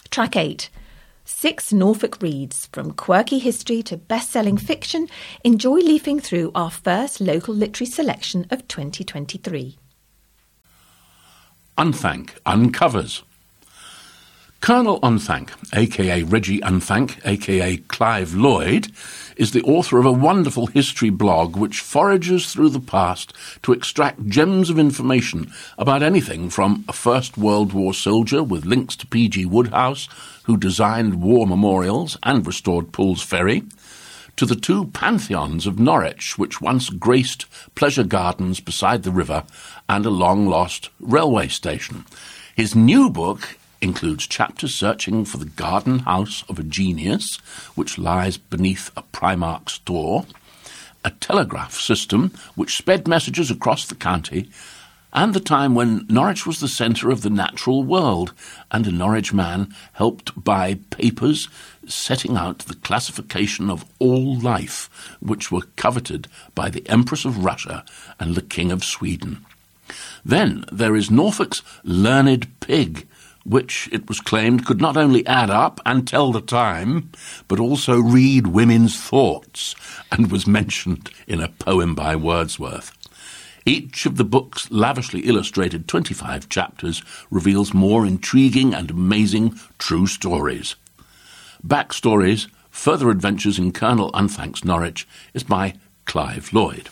Track 8. 6 Norfolk reads, from quirky history to best-selling fiction. Enjoy leafing through our first local literary selection of 2023. Unthank uncovers. Colonel Unthank, a.k.a. Reggie Unthank, a.k.a. Clive Lloyd, is the author of a wonderful history blog which forages through the past to extract gems of information about anything from a First World War soldier with links to P.G. Wodehouse, who designed war memorials and restored Poole's Ferry, to the 2 pantheons of Norwich which once graced pleasure gardens beside the river and a long-lost railway station. His new book includes chapters searching for the garden house of a genius, which lies beneath a Primark store, a telegraph system which sped messages across the county, and the time when Norwich was the centre of the natural world, and a Norwich man helped buy papers setting out the classification of all life, which were coveted by the Empress of Russia and the King of Sweden. Then there is Norfolk's Learned Pig, which, it was claimed, could not only add up and tell the time, but also read women's thoughts, and was mentioned in a poem by Wordsworth. Each of the book's lavishly illustrated 25 chapters reveals more intriguing and amazing true stories. Backstories, Further Adventures in Colonel Unthank's Norwich is by Clive Lloyd.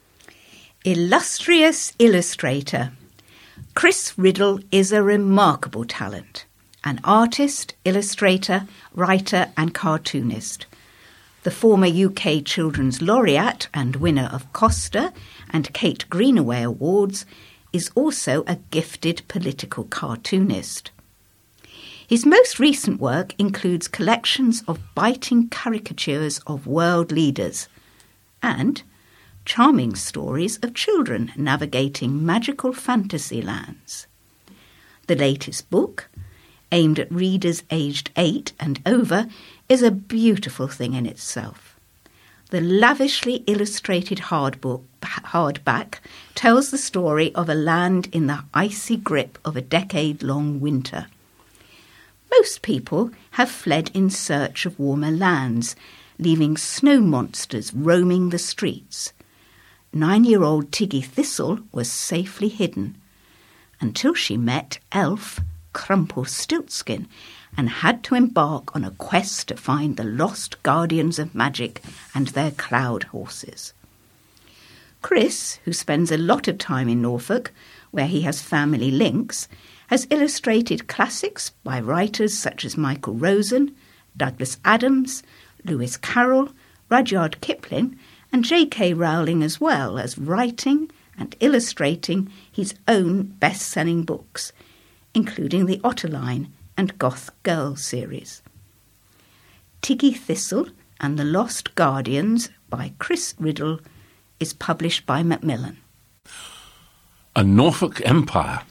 Illustrious illustrator. Chris Riddle is a remarkable talent, an artist, illustrator, writer and cartoonist. The former UK Children's Laureate and winner of Costa and Kate Greenaway Awards is also a gifted political cartoonist. His most recent work includes collections of biting caricatures of world leaders and charming stories of children navigating magical fantasy lands. The latest book, aimed at readers aged 8 and over, is a beautiful thing in itself. The lavishly illustrated hardback tells the story of a land in the icy grip of a decade-long winter. Most people have fled in search of warmer lands, leaving snow monsters roaming the streets. 9-year-old Tiggy Thistle was safely hidden until she met elf Crumpelstiltskin and had to embark on a quest to find the lost guardians of magic and their cloud horses. Chris, who spends a lot of time in Norfolk, where he has family links, has illustrated classics by writers such as Michael Rosen, Douglas Adams, Lewis Carroll, Rudyard Kipling, and J.K. Rowling, as well as writing and illustrating his own best-selling books, including the Otterline and Goth Girl series. Tiggy Thistle and the Lost Guardians by Chris Riddle is published by Macmillan. A Norfolk Empire.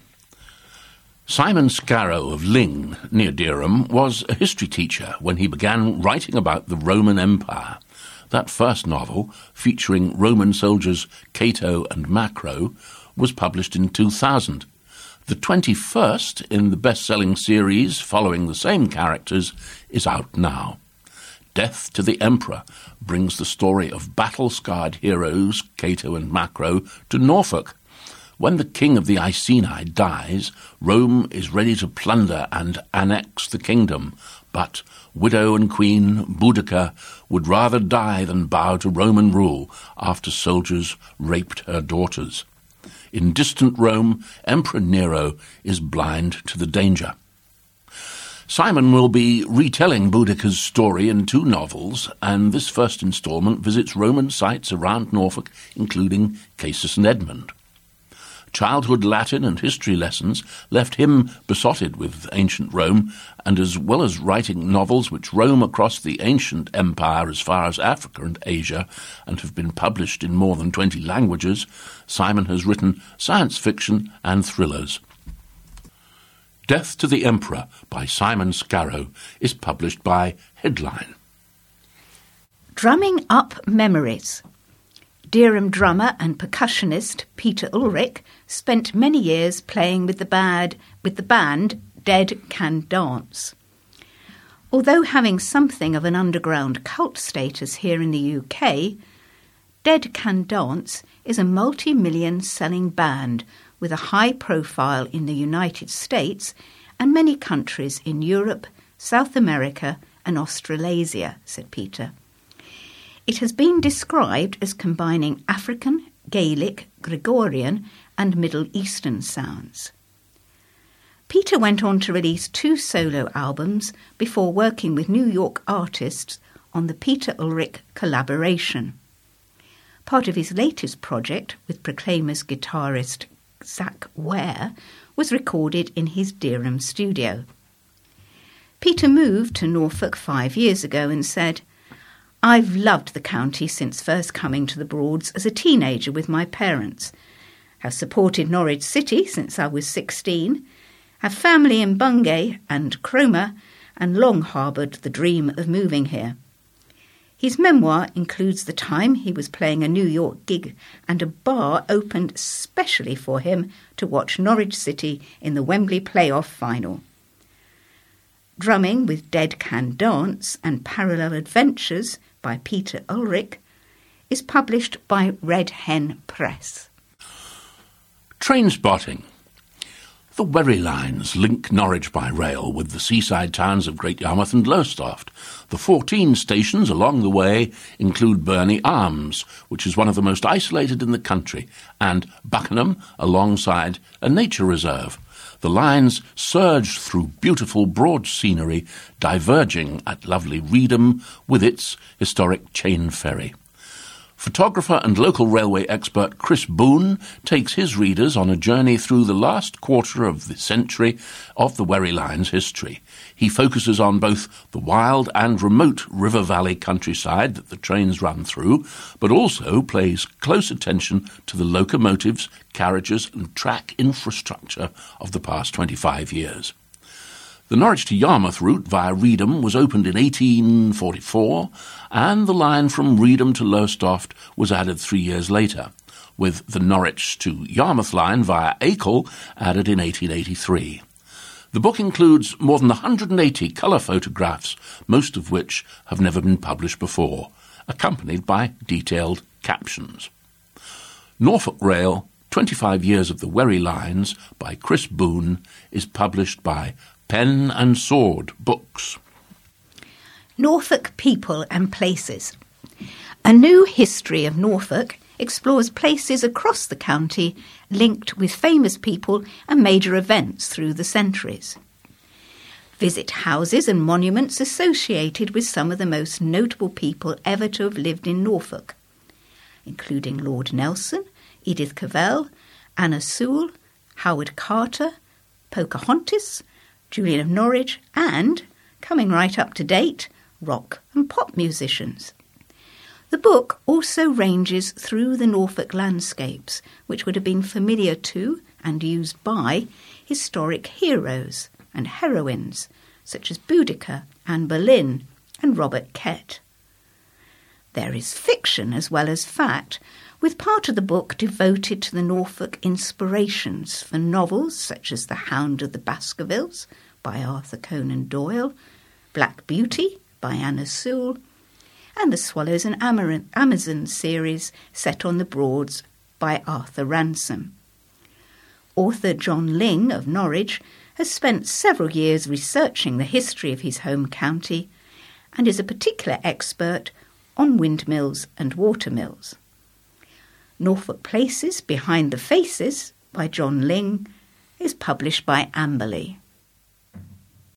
Simon Scarrow of Ling, near Dereham, was a history teacher when he began writing about the Roman Empire. That first novel, featuring Roman soldiers Cato and Macro, was published in 2000. The 21st in the best-selling series following the same characters is out now. Death to the Emperor brings the story of battle-scarred heroes Cato and Macro to Norfolk. When the king of the Iceni dies, Rome is ready to plunder and annex the kingdom, but widow and queen Boudica would rather die than bow to Roman rule after soldiers raped her daughters. In distant Rome, Emperor Nero is blind to the danger. Simon will be retelling Boudica's story in 2 novels, and this first instalment visits Roman sites around Norfolk, including Casus and Edmund. Childhood Latin and history lessons left him besotted with ancient Rome, and as well as writing novels which roam across the ancient empire as far as Africa and Asia and have been published in more than 20 languages, Simon has written science fiction and thrillers. Death to the Emperor by Simon Scarrow is published by Headline. Drumming Up Memories. Dereham drummer and percussionist Peter Ulrich spent many years playing with the band Dead Can Dance. Although having something of an underground cult status here in the UK, Dead Can Dance is a multi-million selling band with a high profile in the United States and many countries in Europe, South America and Australasia, said Peter. It has been described as combining African, Gaelic, Gregorian and Middle Eastern sounds. Peter went on to release 2 solo albums before working with New York artists on the Peter Ulrich collaboration. Part of his latest project with Proclaimers guitarist Zach Ware was recorded in his Dereham studio. Peter moved to Norfolk 5 years ago and said, "I've loved the county since first coming to the Broads as a teenager with my parents. Have supported Norwich City since I was 16, have family in Bungay and Cromer, and long harboured the dream of moving here." His memoir includes the time he was playing a New York gig and a bar opened specially for him to watch Norwich City in the Wembley playoff final. Drumming with Dead Can Dance and Parallel Adventures by Peter Ulrich is published by Red Hen Press. Train spotting. The Wherry lines link Norwich by rail with the seaside towns of Great Yarmouth and Lowestoft. The 14 stations along the way include Burney Arms, which is one of the most isolated in the country, and Buckenham alongside a nature reserve. The lines surge through beautiful broad scenery, diverging at lovely Reedham with its historic chain ferry. Photographer and local railway expert Chris Boone takes his readers on a journey through the last quarter of the century of the Wherry Line's history. He focuses on both the wild and remote River Valley countryside that the trains run through, but also pays close attention to the locomotives, carriages and track infrastructure of the past 25 years. The Norwich to Yarmouth route via Reedham was opened in 1844, and the line from Reedham to Lowestoft was added 3 years later, with the Norwich to Yarmouth line via Acle added in 1883. The book includes more than 180 colour photographs, most of which have never been published before, accompanied by detailed captions. Norfolk Rail, 25 Years of the Wherry Lines by Chris Boone is published by Pen and Sword Books. Norfolk People and Places. A New History of Norfolk explores places across the county linked with famous people and major events through the centuries. Visit houses and monuments associated with some of the most notable people ever to have lived in Norfolk, including Lord Nelson, Edith Cavell, Anna Sewell, Howard Carter, Pocahontas, Julian of Norwich, and, coming right up to date, rock and pop musicians. The book also ranges through the Norfolk landscapes, which would have been familiar to and used by historic heroes and heroines, such as Boudicca, Anne Boleyn, and Robert Kett. There is fiction as well as fact, with part of the book devoted to the Norfolk inspirations for novels such as The Hound of the Baskervilles by Arthur Conan Doyle, Black Beauty by Anna Sewell, and the Swallows and Amazons series set on the Broads by Arthur Ransome. Author John Ling of Norwich has spent several years researching the history of his home county and is a particular expert on windmills and watermills. Norfolk Places Behind the Faces by John Ling is published by Amberley.